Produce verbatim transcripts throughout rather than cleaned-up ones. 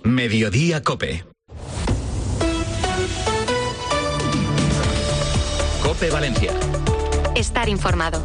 Mediodía COPE. COPE Valencia. Estar informado.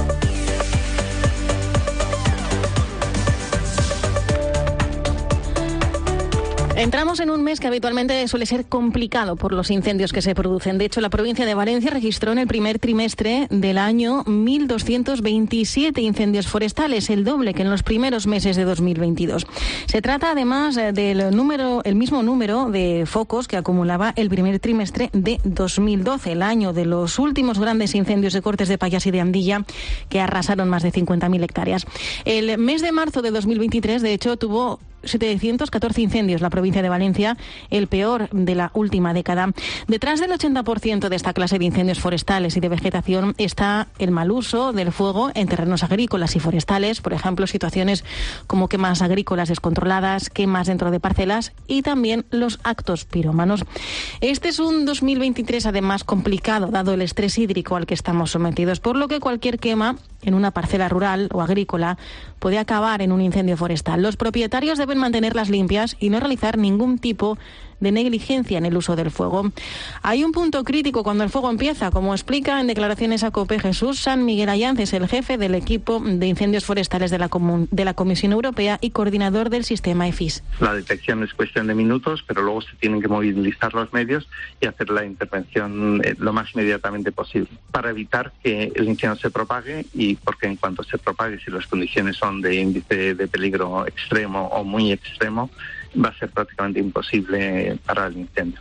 Entramos en un mes que habitualmente suele ser complicado por los incendios que se producen. De hecho, la provincia de Valencia registró en el primer trimestre del año mil doscientos veintisiete incendios forestales, el doble que en los primeros meses de dos mil veintidós. Se trata además del número, el mismo número de focos que acumulaba el primer trimestre de dos mil doce, el año de los últimos grandes incendios de Cortes de Pallás y de Andilla, que arrasaron más de cincuenta mil hectáreas. El mes de marzo de dos mil veintitrés, de hecho, tuvo setecientos catorce incendios la provincia de Valencia, el peor de la última década. Detrás del ochenta por ciento de esta clase de incendios forestales y de vegetación está el mal uso del fuego en terrenos agrícolas y forestales, por ejemplo, situaciones como quemas agrícolas descontroladas, quemas dentro de parcelas y también los actos pirómanos. Este es un dos mil veintitrés además complicado, dado el estrés hídrico al que estamos sometidos, por lo que cualquier quema en una parcela rural o agrícola puede acabar en un incendio forestal. Los propietarios deben mantenerlas limpias y no realizar ningún tipo de negligencia en el uso del fuego. Hay un punto crítico cuando el fuego empieza, como explica en declaraciones a COPE Jesús San Miguel Allances, el jefe del equipo de incendios forestales de la, Comun- de la Comisión Europea y coordinador del sistema E F I S. La detección es cuestión de minutos, pero luego se tienen que movilizar los medios y hacer la intervención eh, lo más inmediatamente posible para evitar que el incendio se propague, y porque en cuanto se propague, si las condiciones son de índice de peligro extremo o muy extremo, va a ser prácticamente imposible parar el incendio.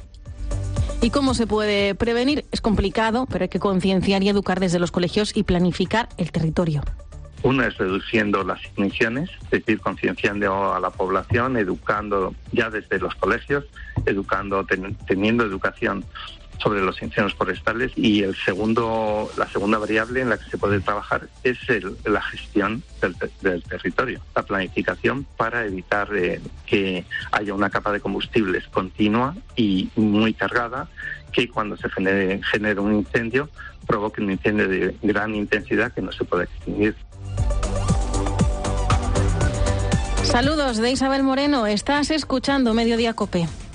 ¿Y cómo se puede prevenir? Es complicado, pero hay que concienciar y educar desde los colegios y planificar el territorio. Uno es reduciendo las igniciones, es decir, concienciando a la población, educando ya desde los colegios, educando, ten, teniendo educación sobre los incendios forestales. Y el segundo, la segunda variable en la que se puede trabajar es el, la gestión del, del territorio, la planificación para evitar eh, que haya una capa de combustibles continua y muy cargada, que cuando se genere, genere un incendio provoque un incendio de gran intensidad que no se puede extinguir. Saludos de Isabel Moreno, estás escuchando Mediodía COPE.